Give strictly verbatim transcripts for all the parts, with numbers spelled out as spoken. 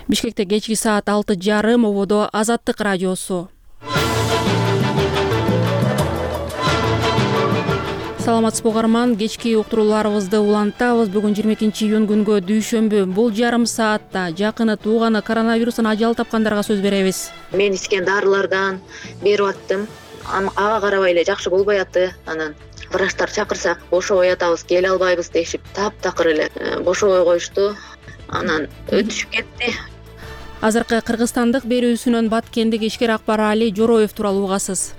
Бишкекте кечки саат алты жарым ободо Азаттык радиосу. Саламатсызбы угарман, кечки уктурууларыбызды улантабыз. Бүгүн жыйырма экинчи июнь күнгө дүйшөмбү. Бул жарым саатта жакыны тууганы коронавирустан ажал тапкандарга сөз беребиз. Мен ичкен дарылардан берип аттым. Ага карабай эле жакшы болбой атты. Анан врачтар чакырсак бошобой атабыз, келе албайбыз дешип, таптакыр эле бошобой коюшту. Анан өтүшүп кетти. Азыркы кыргызстандык берүүсүнөн Баткендик ишкер Акбар Али Жороев тууралуу угасыз.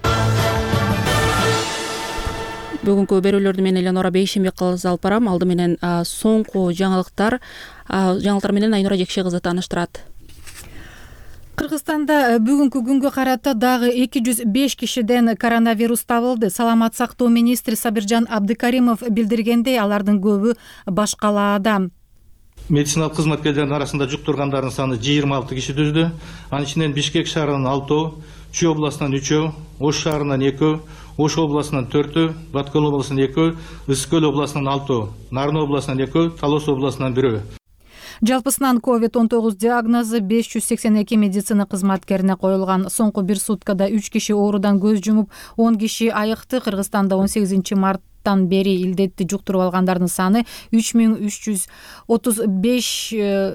Бүгүнкү берүүлөрдү мен Эленора Бейшембек кылып алып барам. Алды менен соңку жаңылыктар, жаңылыктар менен Айнура Жекше кызы тааныштырат. Кыргызстанда бүгүнкү күнгө карата дагы эки жүз беш кишиден коронавирус табылды. Саламат сактоо министри Сабиржан Абдыкаримов билдиргендей, алардын көбү баш калаада. Медициналык кызматкерлердин арасында жуктургандардын саны жыйырма алты киши түздү. Анын ичинен Бишкек шаарынан алтоо, Чүй областынан үчөө, Ош шаарынан экөө, Ош областынан төртөө, Баткен областынан экөө, Ысык Көл областынан алтоо, Нарын областынан экөө, Талас областынан бирөө. Жалпысынан ковид он тогуз диагнозу беш жүз сексен эки медицина кызматкерине коюлган. Соңку бир суткада үч киши оорудан көз жумуп, он киши айыкты. Кыргызстанда он сегизинчи марттан бери илдетти жуктуруп алгандардын саны үч миң үч жүз отуз беш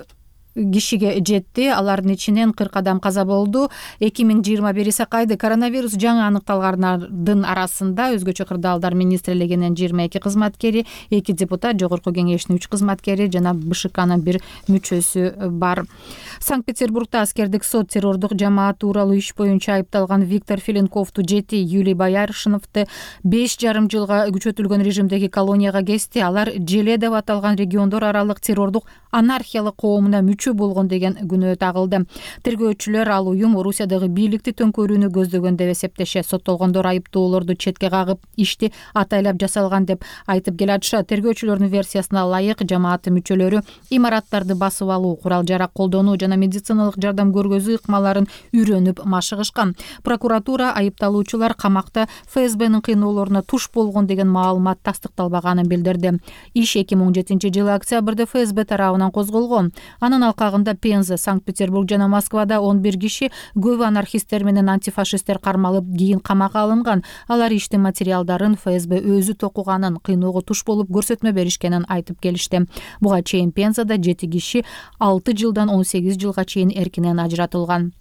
кишиге жетти. Алардын ичинен кырк адам каза болду. эки миң жыйырма бир Исакайды коронавирус жаңы аныкталгандардын арасында өзгөчө кырдаалдар министрлигинин жыйырма эки кызматкери, эки депутат, жогорку кеңештин үч кызматкери жана БШКнын бир мүчөсү бар. Санкт-Петербургда аскердик сот террордук жамаат тууралуу иш боюнча айыпталган Виктор Филинковду жети, Юлий Бояршиновду беш жарым жылга күчөтүлгөн режимдеги колонияга кести. Алар Желе деп аталган региондор аралык террордук анархиялык коомуна мүчө болгон деген күнөө тагылды. Тергөөчүлөр ал уюм Орусиядагы бийликти төңкөрүүнү көздөгөн деп эсептешет. Соттолгондор айыптоолорду четке кагып, ишти атайлап жасалган деп айтып келатышат. Тергөөчүлөрдүн версиясына ылайык, жамааттын мүчөлөрү имараттарды басып алуу, курал жарак колдонуу жана медициналык жардам көргөзүү ыкмаларын үйрөнүп машыгышкан. Прокуратура айыпталуучулар камакта ФСБнын кыйноолоруна туш болгон деген маалымат тастыкталбаганын билдирди. Иш эки миң он жетинчи жылы октябрда ФСБ тарабынан козголгон. Анын алкагында Пенза, Санкт-Петербург жана Москвада он бир киши, көбү анархисттер менен антифашисттер кармалып, кийин камакка алынган. Алар иштин материалдарын ФСБ өзү токуганын, кыйноого туш болуп көрсөтмө беришкенин айтып келишти. Буга чейин Пензада жети киши алты жылдан он сегиз жылга чейин эркинен ажыратылган.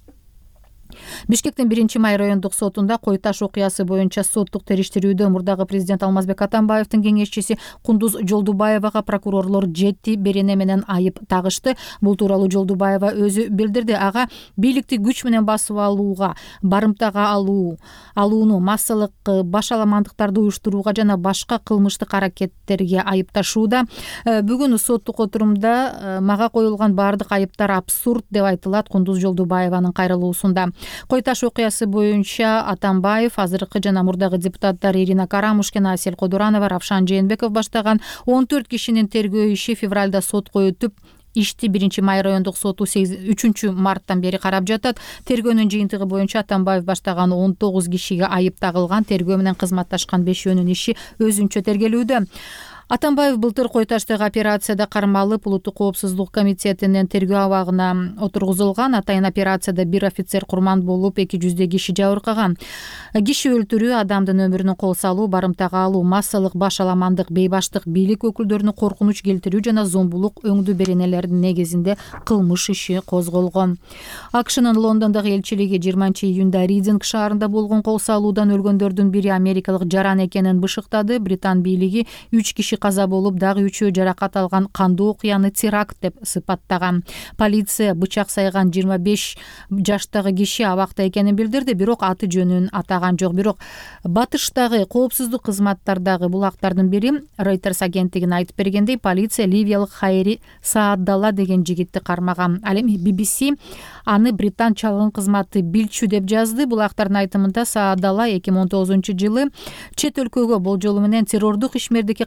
Бишкектин биринчи май райондук сотунда Кой Таш окуясы боюнча соттук териштирүүдө мурдагы президент Алмазбек Атамбаевдин кеңешчиси Кундуз Жолдубаевага прокурорлор жети берене менен айып тагышты. Бул тууралуу Жолдубаева өзү билдирди. Ага бийликти күч менен басып алууга, барымтага алуу, алууну, массалык башаламандыктарды уюштурууга жана башка кылмыштык аракеттерге айыпташууда. Бүгүн соттук отурумда мага коюлган баардык айыптар абсурд деп айтылат Кундуз Жолдубаеванын кайрылуусунда. Кой Таш окуясы боюнча Атамбаев, азыркы жана мурдагы депутаттар Ирина Карамушкина, Асель Кодуранова, Равшан Жээнбеков баштаган он төрт кишинин тергөө иши февралда сотко өтүп, ишти биринчи май райондук соту үчүнчү марттан бери карап жатат. Тергөөнүн жыйынтыгы боюнча Атамбаев баштаган он тогуз кишиге айып тагылган. Тергөө менен кызматташкан бешөөнүн иши өзүнчө тергелүүдө. Атамбаев былтыр Кой Таштагы операцияда кармалып, Улуттук коопсуздук комитетинин тергөө абагына отургузулган. Атайын операцияда бир офицер курман болуп, эки жүздөй киши жабыркаган. Киши өлтүрүү, адамдын өмүрүнө кол салуу, барымтага алуу, массалык башаламандык, бейбаштык, бийлик өкүлдөрүнө коркунуч келтирүү жана зомбулук өңдүү беренелердин негизинде кылмыш иши козголгон. АКШнын Лондондогу элчилиги жыйырманчы июнда Ридинг шаарында болгон кол салуудан өлгөндөрдүн бири америкалык жаран экенин бышыктады. Британ бийлиги үч киши каза болуп, дагы үчөө жаракат алган кандуу окуяны теракт деп сыпаттаган. Полиция бычак сайган жыйырма беш жаштагы киши абакта экенин билдирди, бирок аты жөнүн атаган жок. Бирок батыштагы коопсуздук кызматтардагы булактардын бири Reuters агенттигине айтып бергендей, полиция ливиялык Хайри Сааддалла деген жигитти кармаган. Ал эми би би си аны британ чалгын кызматы билчү деп жазды. Булактардын айтымында Сааддалла эки миң он тогузунчу жылы чет өлкөгө болжолу менен террордук ишмердикке катышуу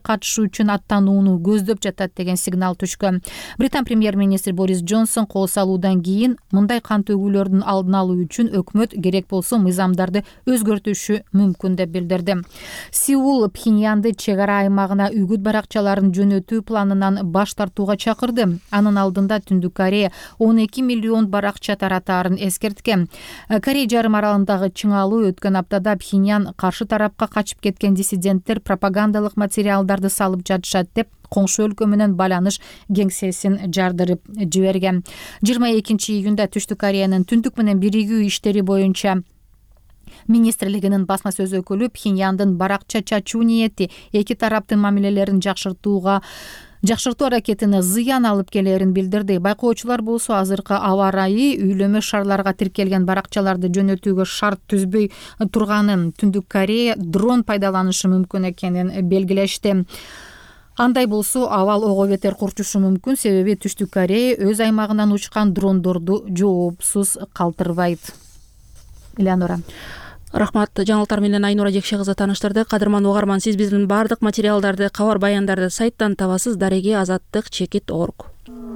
жумушу үчүн аттанууну көздөп жатат деген сигнал түшкөн. Британ премьер-министри Борис Джонсон кол салуудан кийин мындай кан төгүүлөрдүн алдын алуу үчүн өкмөт керек болсо мыйзамдарды өзгөртүшү мүмкүн деп билдирди. Сеул Пхеньянды чек ара аймагына үгүт баракчаларын жөнөтүү планынан баш тартууга чакырды. Анын алдында Түндүк Корея он эки миллион баракча таратаарын эскерткен. Корея жарым аралындагы чыңалуу өткөн аптада Пхеньян каршы тарапка качып кеткен диссиденттер пропагандалык материалдарды салып жатышат деп коңшу өлкө менен байланыш кеңсесин жардырып жиберген. жыйырма экинчи июнда Түштүк Кореянын түндүк менен биригүү иштери боюнча министрлигинин басма сөз өкүлү Пхеньяндын баракча чачуу ниети эки тараптын мамилелерин жакшыртууга жакшыртуу аракетине зыян алып келерин билдирди. Байкоочулар болсо азыркы аба ырайы үйлөмө шарларга тиркелген баракчаларды жөнөтүүгө шарт түзбөй турганын, Түндүк Корея дрон пайдаланышы мүмкүн экенин белгилешти. Андай болсо абал ого бетер курчушу мүмкүн, себеби Түштүк Корея өз аймагынан учкан дрондорду жоопсуз калтырбайт. Элеонора. Рахмат. Жаңылыктар менен Айнура Жекше кызы тааныштырды. Кадырман угарман, сиз биздин бардык материалдарды, кабар баяндарды сайттан табасыз. Дареги азаттык чекит точка орг.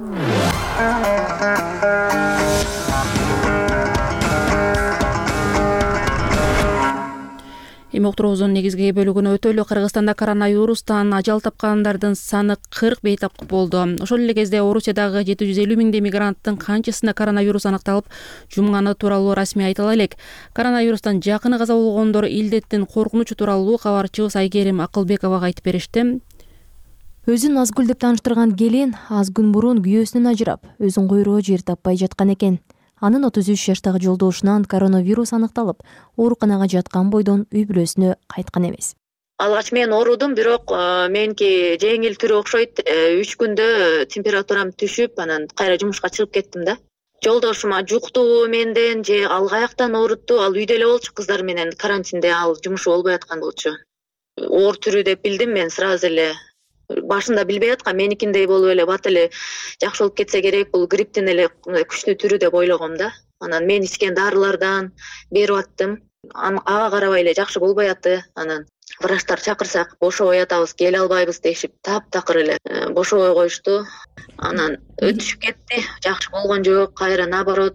Эми уктуруубуздун негизги бөлүгүнө өтөлү. Кыргызстанда коронавирустан ажал тапкандардын саны кырк бейтап болду. Ошол эле кезде Орусиядагы жети жүз элүү миңдей мигранттын канчасына коронавирус аныкталып, жумганы тууралуу расмий айтыла элек. Коронавирустан жакыны каза болгондор илдеттин коркунучу тууралуу кабарчыбыз Айгерим Акылбековага айтып беришти. Өзүн Назгүл деп тааныштырган келин аз күн мурун күйөөсүнөн ажырап, өзүн койроо жер таппай жаткан экен. Анын отуз үч жаштагы жолдошунан коронавирус аныкталып, ооруканага жаткан бойдон үй бүлөсүнө кайткан эмес. Алгач мен оорудум, бирок меники жеңил түрү окшойт. үч күндө температурам түшүп, анан кайра жумушка чыгып кеттим да. Жолдошума жукту менден же ал каяктан оорутту, ал үйдө эле болчу кыздар менен карантинде, ал жумушу болбой аткан болчу. Оор түрү деп билдим мен сразу эле. Башында билбей аткам, меникиндей болуп эле бат эле жакшы болуп кетсе керек, бул грипптин эле күчтүү түрү деп ойлогом да. Анан мен ичкен дарылардан берип аттым. Ага карабай эле жакшы болбой атты. Анан врачтар чакырсак бошобой атабыз, келе албайбыз дешип, таптакыр эле бошобой коюшту. Анан өтүшүп кетти, жакшы болгон жок, кайра наоборот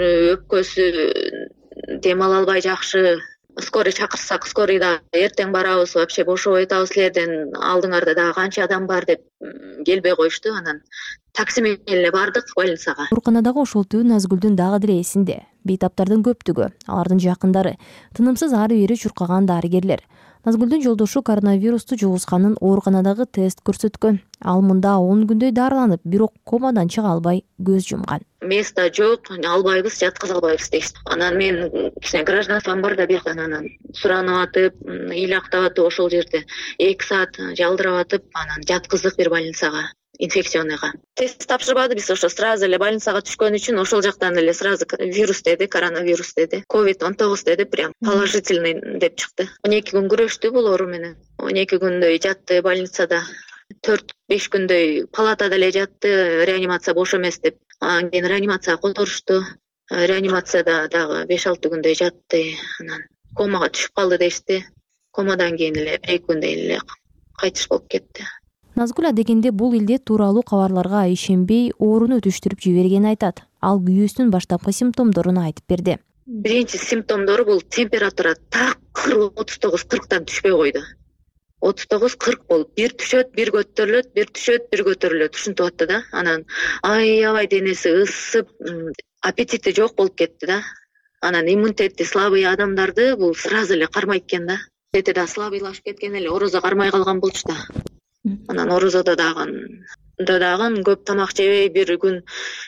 өпкөсү дем ала албай жакшы. Скорый чакырсак, скорыйда эртең барабыз, вообще бошобой атабыз, силерден алдыңарда дагы канча адам бар деп келбей коюшту. Анан такси менен эле бардык больницага. Ооруканадагы ошолтуу Назгүлдүн дагы деле эсинде. Бейтаптардын көптүгү, алардын жакындары, тынымсыз ары бери чуркаган дарыгерлер. Назгүлдүн жолдошу коронавирусту жугузганын ооруканадагы тест көрсөткөн. Ал мында он күндөй дарыланып, бирок комадан чыга албай көз жумган. Места жок, албайбыз, жаткыза албайбыз дейт. Анан мен кичине гражданством бар да, бияктан анан суранып атып, ыйлактап атып, ошол жерде эки саат жалдырап атып, анан жаткыздык бир больницага, инфекционныйга. Тест тапшырбады, биз ошо сразу эле больницага түшкөн үчүн ошол жактан эле сразу вирус деди, коронавирус деди, ковид он тогуз деди, прям положительный деп чыкты. он эки күн күрөштү бул оору менен. он эки күндөй жатты больницада. төрт беш күндөй палатада эле жатты, реанимация бош эмес деп. Анан кийин реанимацияга которушту. Реанимацияда дагы беш алты күндөй жатты. Анан комага түшүп калды дешти. Комадан кийин эле бир эки күндөн эле кайтыш болуп кетти. Назгүл адегенде бул илдет тууралуу кабарларга ишенбей, ооруну өтүштүрүп жибергенин айтат. Ал күйөөсүнүн баштапкы симптомдорун айтып берди. Биринчи симптомдору бул температура такыр отуз тогуз кырктан түшпөй койду. отуз тогуз кырк болуп, бир түшөт, бир көтөрүлөт, бир түшөт, бир көтөрүлөт, ушинтип атты да. Анан аябай денеси ысып, аппетити жок болуп кетти да. Анан иммунитети слабый адамдарды бул сразу эле кармайт экен да. Эти да слабыйлашып кеткен эле, орозо кармай калган болчу да. Анан орозодо дагы дагы көп тамак жебей, бир күн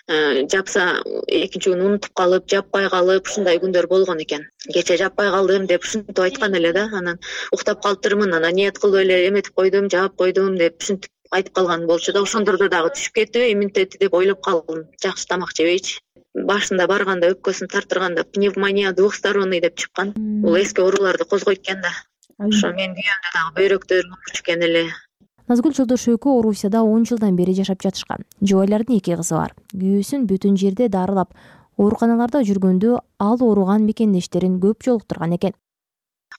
жапса, экинчи күн унутуп калып, жаппай калып, ушундай күндөр болгон экен. Кече жаппай калдым деп ушинтип айткан эле да. Анан уктап калыптырмын, анан ниет кылып эле эметип койдум, жаап койдум деп ушинтип айтып калган болчу да. Ошондордо дагы түшүп кетиби иммунитети деп ойлоп калдым. Жакшы тамак жебейчи. Башында барганда өпкөсүн тартырганда пневмония двухсторонний деп чыккан. Бул эски ооруларды козгойт экен да. Ошо мен күйөөмдө дагы бөйрөктөр ичкен эле. Назгүл жолдошу экөө Орусияда он жылдан бери жашап жатышкан. Жубайлардын эки кызы бар. Күйөөсүн бүтүн жерде дарылап, ооруканаларда жүргөндө ал ооруган мекендештерин көп жолуктурган экен.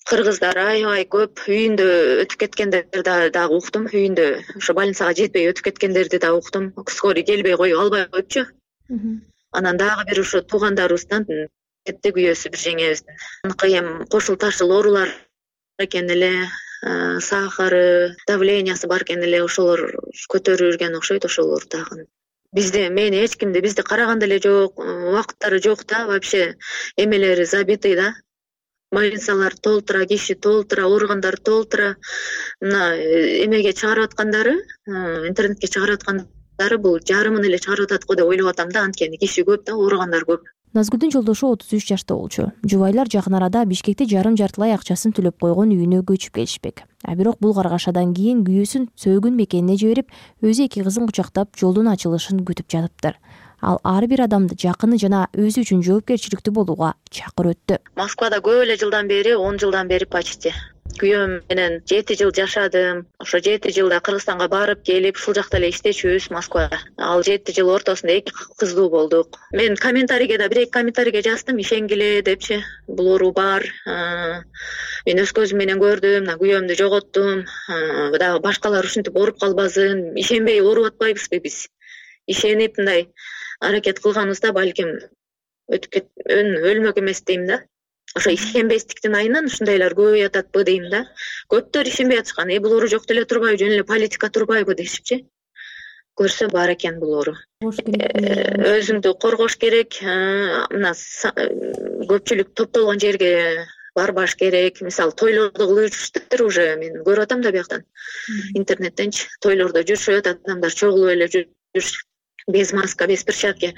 кыргыздар аябай көп үйүндө өтүп кеткендерди дагы уктум. Үйүндө ошо больницага жетпей өтүп кеткендерди да уктум. Скорый келбей коюп албай коюпчу. Анан дагы бир ошо туугандарыбыздан кетти күйөөсү бир жеңебиздин. Аныкы эми кошул ташыл оорулар экен эле, сахары, давлениясы бар экен эле, ошолор көтөрүп жүргөн окшойт. Ошолор дагы бизде мени эч кимди бизди караган деле жок, убакыттары жок да, вообще эмелери забитый да. Больницалар толтура, киши толтура, ооругандар толтура. Мына эмеге чыгарып аткандары, интернетке чыгарып аткандары бул жарымын эле чыгарып атат го деп ойлоп атам да, анткени киши көп да, ооругандар көп. Назгүлдүн жолдошу отуз үч жашта болчу. Жубайлар жакын арада Бишкекте жарым жартылай акчасын төлөп койгон үйүнө көчүп келишпек. А бирок бул каргашадан кийин күйөөсүн сөөгүн мекенине жиберип, өзү эки кызын кучактап жолдун ачылышын күтүп жатыптыр. Ал ар бир адамды жакыны жана өзү үчүн жоопкерчиликтүү болууга чакырып өттү. Москвада көп эле жылдан бери, он жылдан бери почти күйөөм менен жети жыл жашадым. Ошо жети жылда Кыргызстанга барып келип, ушул жакта эле иштечүбүз Москвада. Ал жети жыл ортосунда эки кыздуу болдук. Мен комментарийге да бир эки комментарийге жаздым, ишенгиле депчи. Бул оору бар. Мен өз көзүм менен көрдүм, күйөөмдү жоготтум. Дагы башкалар ушинтип ооруп калбасын, ишенбей ооруп атпайбызбы биз? Ишенип мындай аракет кылганыбызда балким өтүп кет, өлмөк эмес дейм да. Ошо ишенбестиктин айынан ушундайлар көбөйүп ататпы дейм да. Көптөр ишенбей атышкан. Э бул оору жок деле турбайбы, жөн эле политика турбайбы дешипчи. Көрсө бар экен бул оору. Өзүңдү коргош керек. Мына көпчүлүк топтолгон жерге барбаш керек. Мисалы, тойлорду кылып жүрүштүр уже, мен көрүп атам да бияктан. Интернеттенчи тойлордо жүрүшөт, адамдар чогулуп эле жүрүшөт. Без маска, без перчатки.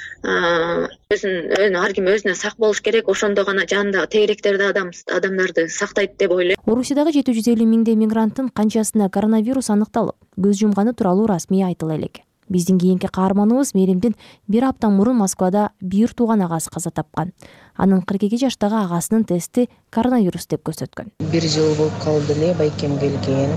Өзүн ар ким өзүнө сак болуш керек. Ошондо гана жанындагы тегеректерди адам адамдарды сактайт деп ойлойм. Орусиядагы жети жүз элүү миңдей мигранттын канчасына коронавирус аныкталып, көз жумганы тууралуу расмий айтыла элек. Биздин кийинки каарманыбыз Меримдин бир апта мурун Москвада бир тууган агасы каза тапкан. Анын кырк эки жаштагы агасынын тести коронавирус деп көрсөткөн. Бир жыл болуп калды эле байкем келген.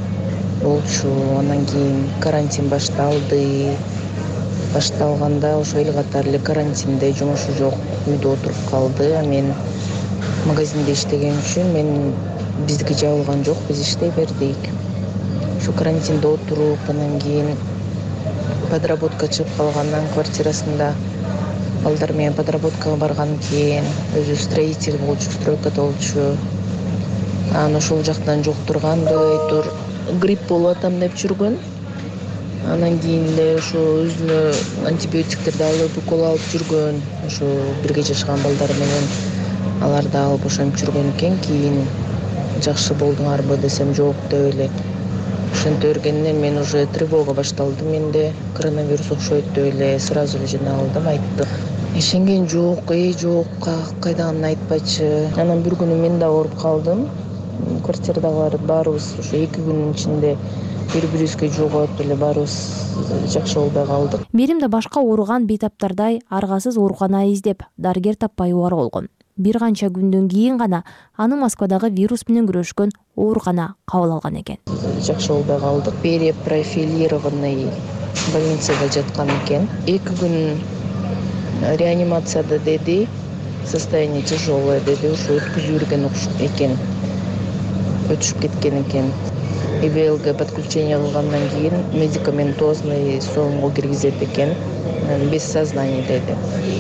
Болчу, анан кийин карантин башталды. Башталганда ошо эл катары эле карантинде жумушу жок, үйдө отуруп калды. Мен магазинде иштеген үчүн мен биздики жабылган жок, биз иштей бердик. Ошо карантинде отуруп, анан кийин подработка чыгып калгандан квартирасында балдар менен подработкага барган кийин өзү строитель болчу, стройкада болчу. Анан ошол жактан жуктурган өйтөр грипп болуп атам деп жүргөн. Анан кийин эле ошо өзүнө антибиотиктерди алып, укол алып жүргөн. Ошо бирге жашаган балдар менен аларды алып ошентип жүргөн экен. Кийин жакшы болдуңарбы десем жок деп эле. Ошентип бергенден мен уже тревога башталды. Менде коронавирус окшойт деп эле сразу эле жиналдым, айттым. Ишенген жок, э жок, кайдагынын айтпачы. Анан бир күнү мен да ооруп калдым. Квартирадагылар баарыбыз ошо эки күнүн ичинде бири-бирибизге жугуп эле баарыбыз жакшы болбой калдык. Мерим да башка ооруган бейтаптардай аргасыз оорукана издеп, дарыгер таппай убар болгон. Бир канча күндөн кийин гана аны Москвадагы вирус менен күрөшкөн оорукана кабыл алган экен. Жакшы болбой калдык. Перепрофилированный больницада жаткан экен. Эки күн реанимацияда деди, состояние тяжелое деди, ошо өткүзүп жүргөн экен. Өтүшүп кеткен экен. ИВЛге подключение кылгандан кийин медикаментозный сомго киргизет экен. Без сознания деди.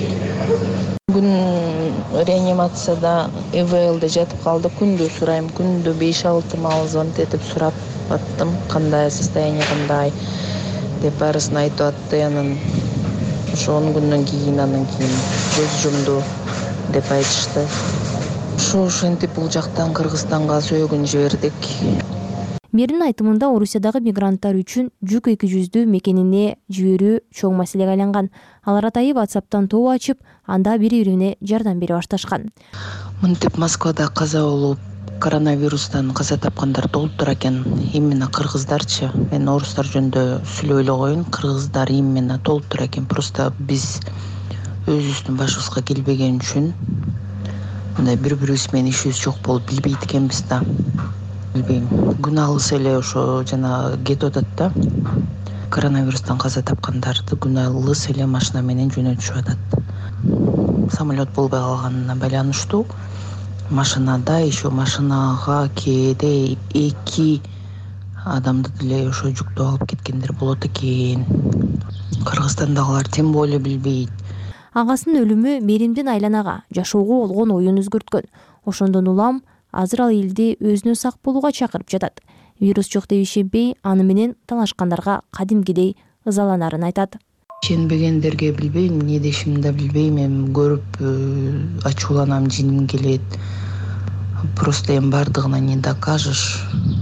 Күн реанимацияда ИВЛде жатып калды. Күндү сурайм, күндү беш алты маал звонок этип сурап аттым, кандай состояние кандай деп баарысын айтып атты. Анан ошо он күндөн кийин анан кийин көз жумду деп айтышты. Ошо ошентип бул жактан Кыргызстанга сөөгүн жибердик. Меримдин айтымында Орусиядагы мигранттар үчүн жүк эки жүздүү мекенине жиберүү чоң маселеге айланган. Алар атайы WhatsApp'тан топ ачып, анда бири-бирине жардам бере башташкан. Мынтип Москвада каза болуп, коронавирустан каза тапкандар толтура экен. Именно кыргыздарчы. Мен орустар жөнүндө сүйлөй эле коеюн, кыргыздар именно толтура экен. Просто биз өзүбүздүн башыбызга келбеген үчүн мындай бири-бирибиз менен ишибиз жок болуп билбейт экенбиз да. Билбейм. Күн алыс эле ошо жана кетип атат да. Коронавирустан каза тапкандарды күн алыс эле машина менен жөнөтүшүп атат. Самолет болбой калганына байланыштуу машинада еще машинага кээде эки адамды деле ошо жүктөп алып кеткендер болот экен. Кыргызстандагылар тем более билбейт. Агасынын өлүмү Меримдин айланага жашоого болгон оюн өзгөрткөн. Ошондон улам азыр ал элди өзүнө сак болууга чакырып жатат. Вирус жок деп ишенбей, аны менен талашкандарга кадимкидей ызаланарын айтат. Ишенбегендерге билбейм, эмне дешимди да билбейм. Эми көрүп ачууланам, жиним келет. Просто эми бардыгына не докажешь.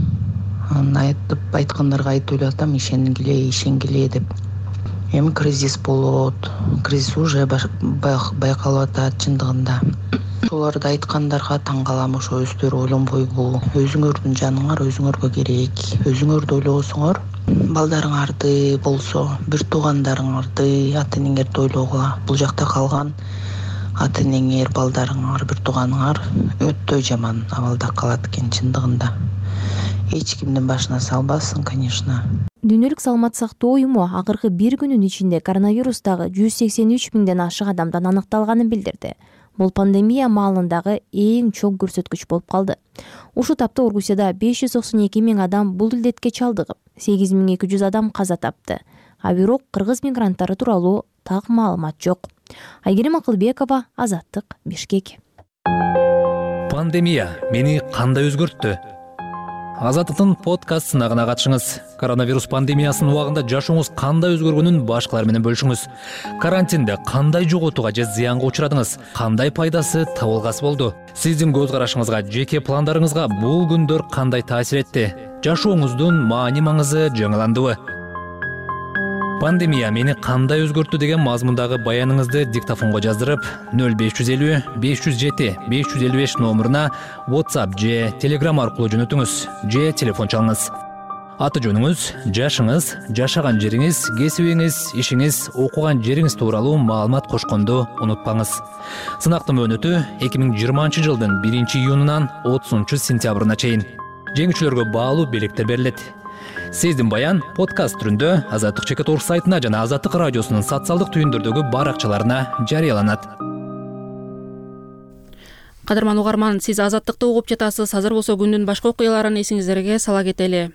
Айтып айткандарга айтып эле атам, ишенгиле, ишенгиле деп. Эми кризис болот. Кризис уже байкалып атат чындыгында. Ошолорду айткандарга таң калам, ошо өздөрү ойлонбойбу. Өзүңөрдүн жаныңар өзүңөргө керек. Өзүңөрдү ойлосоңор, балдарыңарды болсо, бир туугандарыңарды, ата энеңерди ойлогула. Бул жакта калган ата энеңер, балдарыңар, бир тууганыңар өтө жаман абалда калат экен чындыгында. Эч кимдин башына салбасын, конечно. Дүйнөлүк саламаттык сактоо уюму акыркы бир күнүн ичинде коронавирустагы жүз сексен үч миңден ашык адамдан аныкталганын билдирди. Бул пандемия маалындагы эң чоң көрсөткүч болуп калды. Ушул тапта Орусияда беш жүз токсон эки миң адам бул илдетке чалдыгып, сегиз миң эки жүз адам каза тапты. А бирок кыргыз мигранттары тууралуу так маалымат жок. Айгерим Акылбекова, Азаттык, Бишкек. Пандемия мени кандай өзгөрттү? Азаттыктын подкастына гана катышыңыз. Коронавирус пандемиясынын убагында жашооңуз кандай өзгөргөнүн башкалар менен бөлүшүңүз. Карантинде кандай жоготууга же зыянга учурадыңыз? Кандай пайдасы табылгасы болду? Сиздин көз карашыңызга, жеке пландарыңызга бул күндөр кандай таасир этти? Жашооңуздун маани маңызы жаңыландыбы? Пандемия мени кандай өзгөрттү деген мазмундагы баяныңызды диктофонго жаздырып, нөл беш жүз элүү беш жүз жети беш жүз элүү беш номуруна WhatsApp же Telegram аркылуу жөнөтүңүз, же телефон чалыңыз. Аты жөнүңүз, жашыңыз, жашаган жериңиз, кесибиңиз, ишиңиз, окуган жериңиз тууралуу маалымат кошконду унутпаңыз. Сынактын мөөнөтү эки миң жыйырманчы жылдын биринчи июнунан отузунчу сентябрына чейин. Жеңүүчүлөргө баалуу белектер берилет. Сиздин баян подкаст түрүндө Азаттык чекит орг сайтына жана Азаттык радиосунун социалдык түйүндөрдөгү баракчаларына жарыяланат. Кадырман угарман, сиз Азаттыкты угуп жатасыз. Азыр болсо күндүн башка окуяларын эсиңиздерге сала кетели.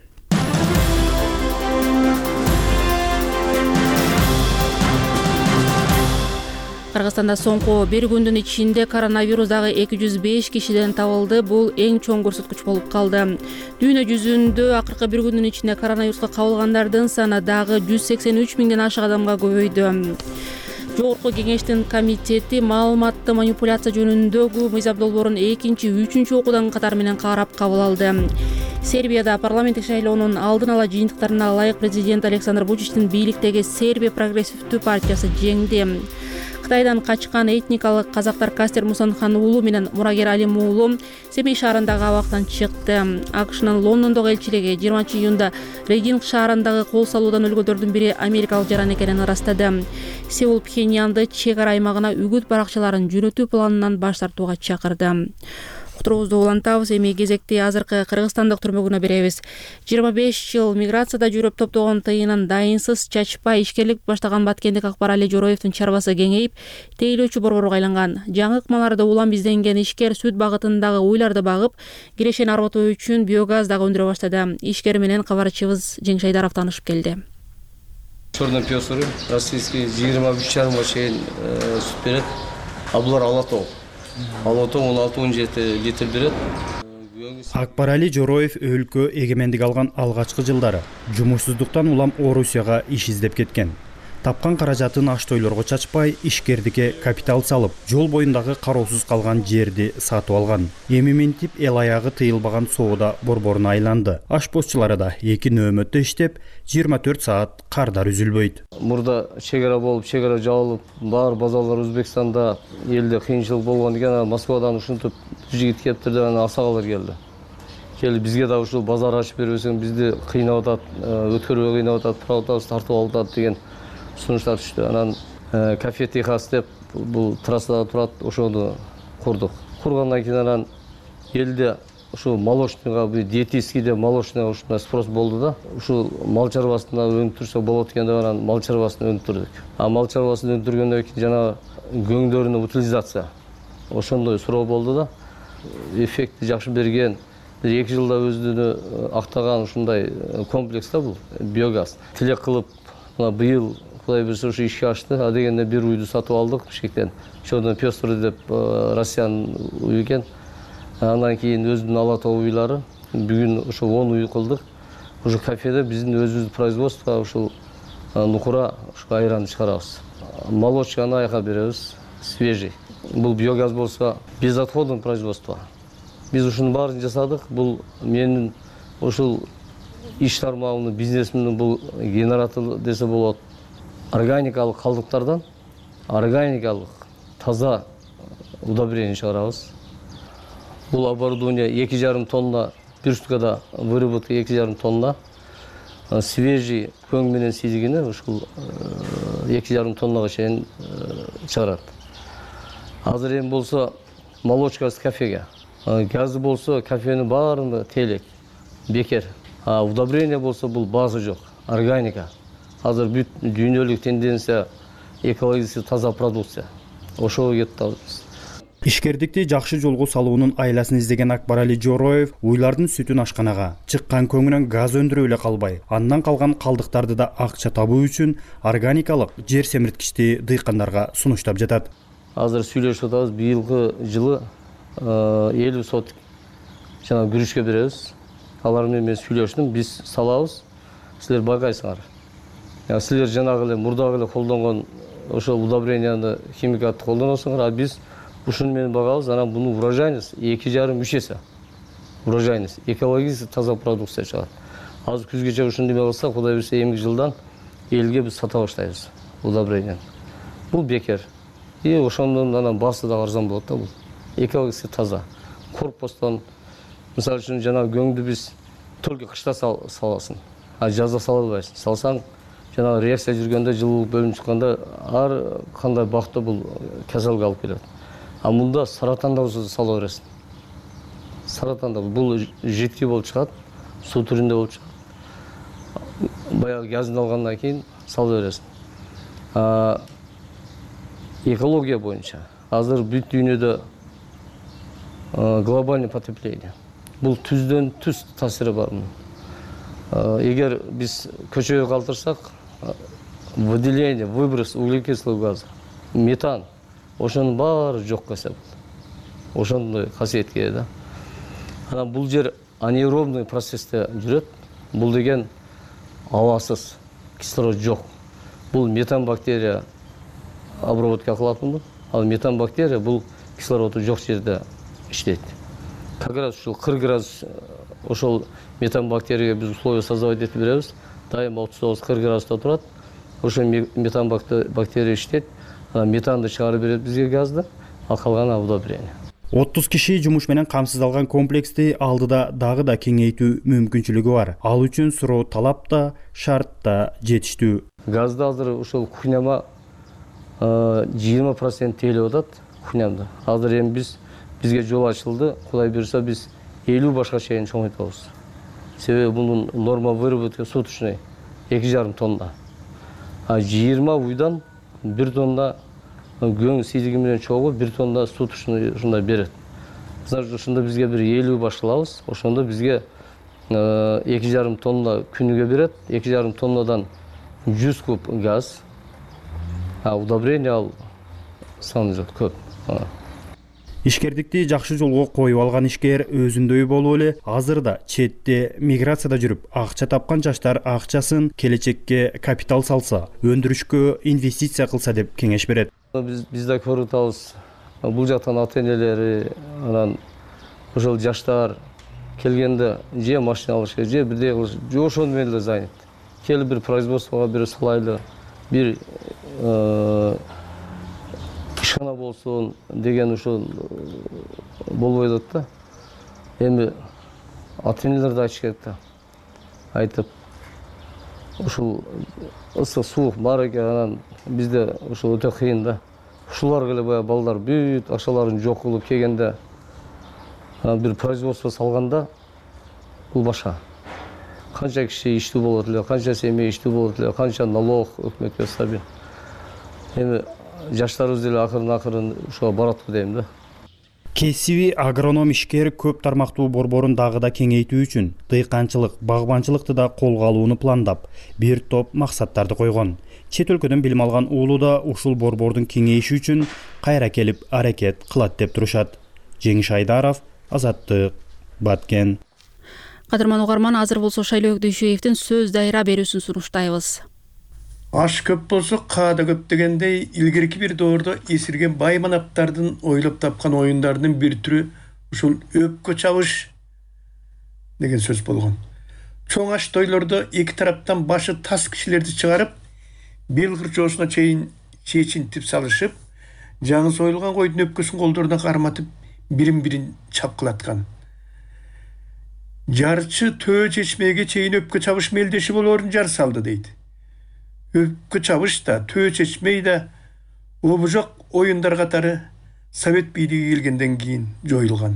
Кыргызстанда соңку бир күндүн ичинде коронавирус дагы эки жүз беш кишиден табылды. Бул эң чоң көрсөткүч болуп калды. Дүйнө жүзүндө акыркы бир күндүн ичинде коронавируска кабылгандардын саны дагы жүз сексен үч миңден ашык адамга көбөйдү. Жогорку кеңештин комитети маалыматты манипуляция жөнүндөгү мыйзам долбоорун экинчи, үчүнчү окуудан катар менен карап кабыл алды. Сербияда парламенттик шайлоонун алдын ала жыйынтыктарына ылайык президент Александр Вучичтин бийликтеги Сербия прогрессивдүү партиясы жеңди. Кытайдан качкан этникалык казактар Кастер Мусанхан уулу менен Мурагер Алим уулу Семей шаарындагы абактан чыкты. АКШнын Лондондогу элчилиги жыйырманчы июнда Рейдинг шаарындагы кол салуудан өлгөндөрдүн бири америкалык жаран экенин ырастады. Сеул Пхеньянды чек ара аймагына үгүт баракчаларын жөнөтүү планынан баш тартууга чакырды. Уктуруубузду улантабыз. Эми кезекти азыркы кыргызстандык түрмөгүнө беребиз. жыйырма беш жыл миграцияда жүрүп топтогон тыйынын дайынсыз чачпай ишкерлик баштаган баткендик Акбар Али Жороевдун чарбасы кеңейип, тейлөөчү борборго айланган. Жаңы ыкмаларды улам изденген ишкер сүт багытындагы уйларды багып, кирешени арбатуу үчүн биогаз дагы өндүрө баштады. Ишкер менен кабарчыбыз Жеңиш Айдаров таанышып келди. Чорный пёсуру российский жыйырма үч жарымга чейин сүт берет. А булар алатоо. Алатоо он алты он жети литр берет. Акбар Али Жороев өлкө эгемендик алган алгачкы жылдары жумушсуздуктан улам Орусияга иш издеп кеткен. Тапкан каражатын аштойлорго чачпай, ишкердикке капитал салып, жол боюндагы кароосуз калган жерди сатып алган. Эми ментип эл аягы тыйылбаган соода борборуна айланды. Ашпозчулары да эки нөөмөттө иштеп, жыйырма төрт саат кардар үзүлбөйт. Мурда чек ара болуп, чек ара жабылып, баар базарлар Өзбекстанда элде кыйынчылык болгон экен, Москвадан ушинтип жигит кептир деп анан асагалар келди. Келип бизге да ушул базар ачып бербесең бизди кыйнап атат, өткөрбөй кыйнап атат, правотабыз тартып алып атат деген сунуштар түштү. Анан кафе Техас деп бул трассада турат, ошону курдук. Кургандан кийин анан элде ушул молочныйга, диетический деп молочныйга ушундай спрос болду да. Ушул мал чарбасында өндүрсөк болот экен деп анан мал чарбасын өндүрдүк. А мал чарбасын өндүргөндөн кийин жана көңдөрүнүн утилизация ошондой суроо болду да. эффектти жакшы берген, бир эки жылда өзүнү актаган ушундай комплекс да бул биогаз. Тилек кылып, мына быйыл Кудай буюрса ушу ишке ашты. А дегенде бир үйдү сатып алдык Бишкектен. Чоодон Пёстр деп Россиянын үй экен. Андан кийин өзүнүн ала тоо уйлары. Бүгүн ошо он үй кылдык. Ушу кафеде биздин өзүбүздүн производство ушул нукура ушу айранды чыгарабыз. Молочканы айка беребиз, свежий. Бул биогаз болсо безотходное производство. Биз ушунун баарын жасадык. Бул менин ушул иш тармагымдын, бизнесимдин бул генератор десе болот. Органикалык калдыктардан органикалык таза удобрение чыгарабыз. Бул оборудование эки жарым тонна, бир суткада выработка эки жарым тонна. Свежий көң менен сийдигини ушул эки жарым тоннага чейин чыгарат. Азыр эми болсо молочкасы кафеге. Газы болсо кафенин баарында телек, бекер. А удобрение болсо бул база жок, органика. Азыр бүт дүйнөлүк тенденция экологически таза продукция. Ошого кетип атабыз. Ишкердикти жакшы жолго салуунун айласын издеген Акбарали Жороев уйлардын сүтүн ашканага чыккан көңүнөн газ өндүрүп эле калбай, андан калган калдыктарды да акча табуу үчүн органикалык жер семирткичти дыйкандарга сунуштап жатат. Азыр сүйлөшүп атабыз, быйылкы жылы элүү сотик жана күрүчкө беребиз. Алар менен мен сүйлөштүм, биз салабыз, силер багайсыңар. Силер жанагы эле мурдагы эле колдонгон ошол удобренияны, химикатты колдоносуңар, а биз ушуну менен багабыз, анан буну урожайность эки жарым үч эсе. Урожайность, экологически таза продукция чыгат. Азыр күзгече ушуну неме кылсак, Кудай буюрса эмки жылдан элге биз сата баштайбыз удобренияны. Бул бекер. И ошондон анан баасы да арзан болот да бул. Экологически таза. Корпустан, мисалы үчүн жанагы көңдү биз только кышта саласың, а жазда сала албайсың. Салсаң, жанагы реакция жүргөндө, жылуулук бөлүнүп чыкканда ар кандай бакта бул кеселге алып келет. А мында саратанда болсо сала бересиң. Саратанда бул жидкий болуп чыгат, суу түрүндө болуп чыгат. Баягы газын алгандан кийин сала бересиң. Экология боюнча азыр бүт дүйнөдө глобальный потепление. Бул түздөн түз таасири бар. Эгер биз көчөгө калтырсак, выделение, выброс углекислого газа, метан, ошонун баары жок эсеп. Ошондой касиетке да. Анан бул жер анаэробный процессте жүрөт. Бул деген абасыз, кислород жок. Бул метан бактерия обработка кылат муну. Ал метан бактерия бул кислороду жок жерде иштейт. Как раз ушул кырк градус ошол метан бактерияга биз условия создавать этип беребиз. Дайыма отуз тогуз кырк градуста турат. Ошол метан бактерия иштейт. Метанды чыгарып берет бизге газды, ал калганы удобрение. отуз киши жумуш менен камсыздалган комплексти алдыда дагы да кеңейтүү мүмкүнчүлүгү бар. Ал үчүн суроо талап да, шарт да жетиштүү. Газды азыр ошол кухняма жыйырма процент тейлеп атат кухнямда. Азыр эми биз бизге жол ачылды. Кудай буюрса биз элүү башка чейин чоңойтабыз. Себеби бунун норма выработка суточный эки жарым тонна. А жыйырма уйдан бир тонна көң сийдиги менен чогуу бир тонна суточный ушундай берет. Значит, ушунда бизге бир элүү баш кылабыз. Ошондо бизге эки жарым тонна күнүгө берет. эки жарым тоннадан жүз куб газ. А удобрение ал саны жок, көп. Ишкердикти жакшы жолго коюп алган ишкер өзүндөй болуп эле азырда четте миграцияда жүрүп акча тапкан жаштар акчасын келечекке капитал салса, өндүрүшкө инвестиция кылса деп кеңеш берет. Биз биз да көрүп атабыз. Бул жактан ата-энелери, анан ошол жаштар келгенде же машина алышка, же бирдей кылыш, же ошону менен эле занят. Келип бир производствого бир салайлы, бир ишкана болсун деген ушул болбой атат да. Эми ата-энелер да айтыш керек да. Айтып, ушул ысык суук бар экен, анан бизде ушул өтө кыйын да. Ушуларга эле баягы балдар бүт акчаларын жок кылып келгенде бир производство салганда бул башка. Канча киши иштүү болот эле, канча семья иштүү болот эле, канча налог өкмөткө стабил. Эми жаштарыбыз деле акырын акырын ушуга барат дейм да. кесиби агроном ишкер көп тармактуу борборун дагы да кеңейтүү үчүн дыйканчылык, багбанчылыкты да колго алууну пландап, бир топ максаттарды койгон. Чет өлкөдөн билим алган уулу да ушул борбордун кеңейиши үчүн кайра келип аракет кылат деп турушат. Жеңиш Айдаров, Азаттык, Баткен. Кадырман угарман, азыр болсо Шайлоо Дүйшөевдин сөз дайра берүүсүн сунуштайбыз. Аш көп болсо каада көп дегендей, илгерки бир доордо эсирген бай манаптардын ойлоп тапкан оюндардын бир түрү ушул өпкө чабыш деген сөз болгон. Чоң аш тойлордо эки тараптан башы тас кишилерди чыгарып, бел кырчоосуна чейин чечинтип салышып, жаңы союлган койдун өпкөсүн колдоруна карматып, бирин-бирин чапкылаткан. Жарчы төө чечмеге чейин өпкө чабыш мелдеши болоорун жар салды дейт. Өпкө чабыш да, төө чечмей да обужок оюндар катары Совет бийлиги келгенден кийин жоюлган.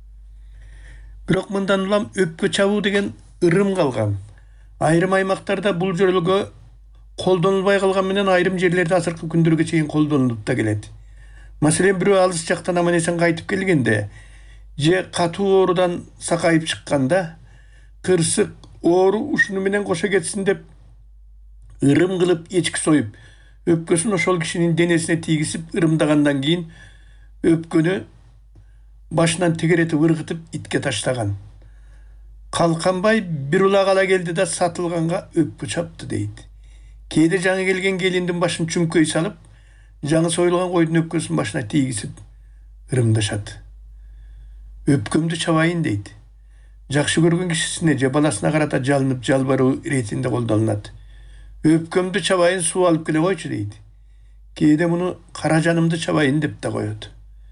Бирок мындан улам өпкө чабуу деген ырым калган. Айрым аймактарда бул жөрөлгө колдонулбай калган менен айрым жерлерде азыркы күндөргө чейин колдонулуп да келет. Маселен, бирөө алыс жактан аман-эсен кайтып келгенде, же катуу оорудан сакайып чыкканда, кырсык оору ушуну менен кошо кетсин деп ырым кылып эчки союп, өпкөсүн ошол кишинин денесине тийгизип ырымдагандан кийин өпкөнү башынан тегеретип ыргытып итке таштаган. Калканбай бир улак ала келди да сатылганга өпкө чапты дейт. Кээде жаңы келген келиндин башын чүмкөй салып, жаңы союлган койдун өпкөсүн башына тийгизип ырымдашат. Өпкөмдү чабайын дейт. Жакшы көргөн кишисине же баласына карата жалынып жалбаруу иретинде колдонулат. Өпкөмдү чабайын, суу алып келе койчу дейт. Кээде муну кара жанымды чабайын деп да коет.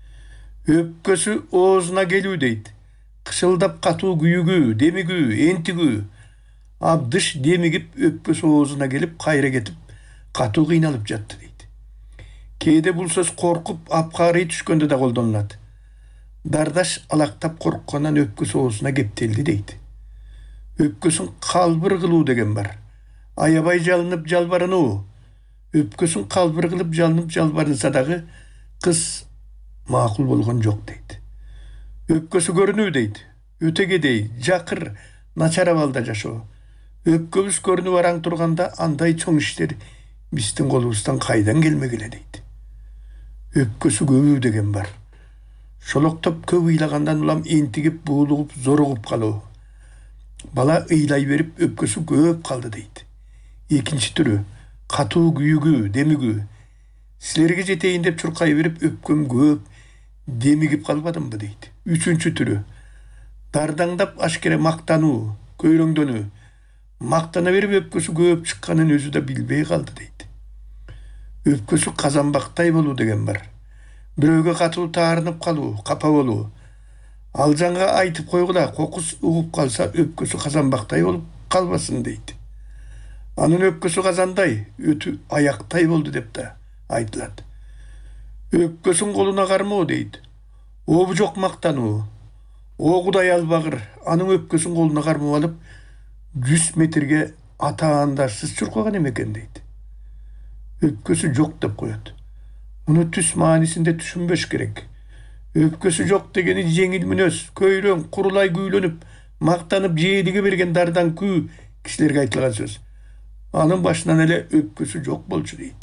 Өпкөсү оозуна келүү дейт. Кышылдап катуу күйүгүү, демигүү, энтигүү. Абдыш демигип өпкөсү оозуна келип, кайра кетип, катуу кыйналып жатты дейт. Кээде бул сөз коркуп, апкарый түшкөндө да колдонулат. Дардаш алактап корккандан өпкөсү оозуна кептелди дейт. Өпкөсүн калбыр кылуу деген бар. Аябай жалынып жалбарынуу. Өпкөсүн калбыр кылып жалынып жалбарынса дагы кыз макул болгон жок дейт. Өпкөсү көрүнүү дейт. Өтөгедей, жакыр, начар абалда жашоо. Өпкөбүз көрүнүп араң турганда андай чоң иштер биздин колубуздан кайдан келмегиле дейт. Өпкөсү көбүү деген бар. Шолоктоп көп ыйлагандан улам энтигип, буулугуп, зоругуп калуу. Бала ыйлай берип өпкөсү көп калды дейт. Экинчи түрү катуу күйүгүү, демигүү. Силерге жетейин деп чуркай берип өпкөм көп, демигип калбадымбы дейт. Үчүнчү түрү дардаңдап ашкере мактануу, көйрөңдөнүү. Мактана берип өпкөсү көп чыкканын өзү да билбей калды дейт. Өпкөсү казанбактай болуу деген бар. Бирөөгө катуу таарынып калуу, капа болуу. Алжанга айтып койгула, кокус угуп калса өпкөсү казанбактай болуп калбасын дейт. Анын өпкөсү казандай, өтү аяктай болду деп да айтылат. Өпкөсүн колуна кармоо дейт. Обу жок мактануу. О Кудай албагыр, анын өпкөсүн колуна кармап алып, жүз метрге атаандарсыз чуркаган эмекен дейт. Өпкөсү жок деп коет. Муну түс маанисинде түшүнбөш керек. Өпкөсү жок дегени жеңил мүнөз, көйрөң, курулай күүлөнүп, мактанып жээлиге берген дардан күү кишилерге айтылган сөз. Анын башынан эле өпкөсү жок болчу дейт.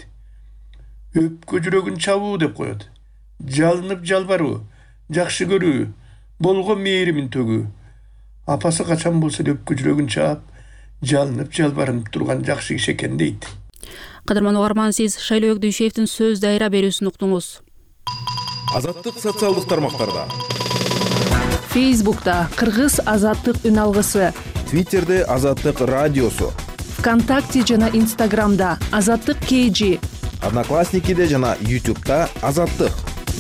Өпкө жүрөгүн чабуу деп коет. Жалынып жалбаруу, жакшы көрүү, болгон мээримин төгүү. Апасы качан болсо өпкө жүрөгүн чаап, жалынып жалбарынып турган жакшы киши экен дейт. Кадырман угарман, сиз Шайлоо Дүйшөевдин сөз дайра берүүсүн уктуңуз. Азаттык социалдык тармактарда. Фейсбукта Кыргыз Азаттык үн алгысы. Твиттерде Азаттык радиосу. ВКонтакте жана Инстаграмда Азаттык кей джи. Одноклассникиде жана Ютубта Азаттык.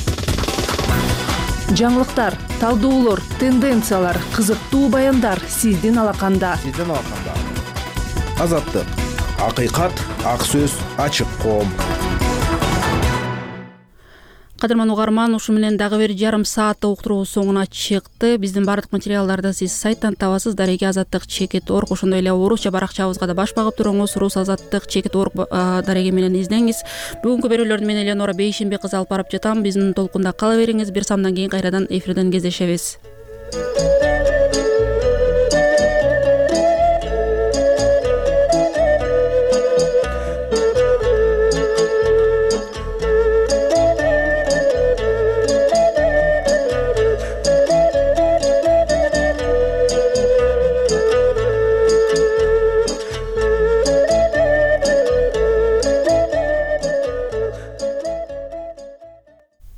Жаңылыктар, талдоолор, тенденциялар, кызыктуу баяндар сиздин алаканда. Сиздин алаканда. Азаттык. Акыйкат, ак сөз, ачык коом. Кадырман угарман, ушу менен дагы бир жарым сааттык уктуруубуз соңуна чыкты. Биздин баардык материалдарды сиз сайттан табасыз. Дареги азаттык чекит орг, ошондой эле орусча баракчабызга да баш багып туруңуз. Рус азаттык чекит орг дареги менен издеңиз. Бүгүнкү берүүлөрдү мен Эленора Бейшенбек кызы алып барып жатам. Биздин толкунда кала бериңиз. Бир самдан кийин кайрадан эфирден кездешебиз.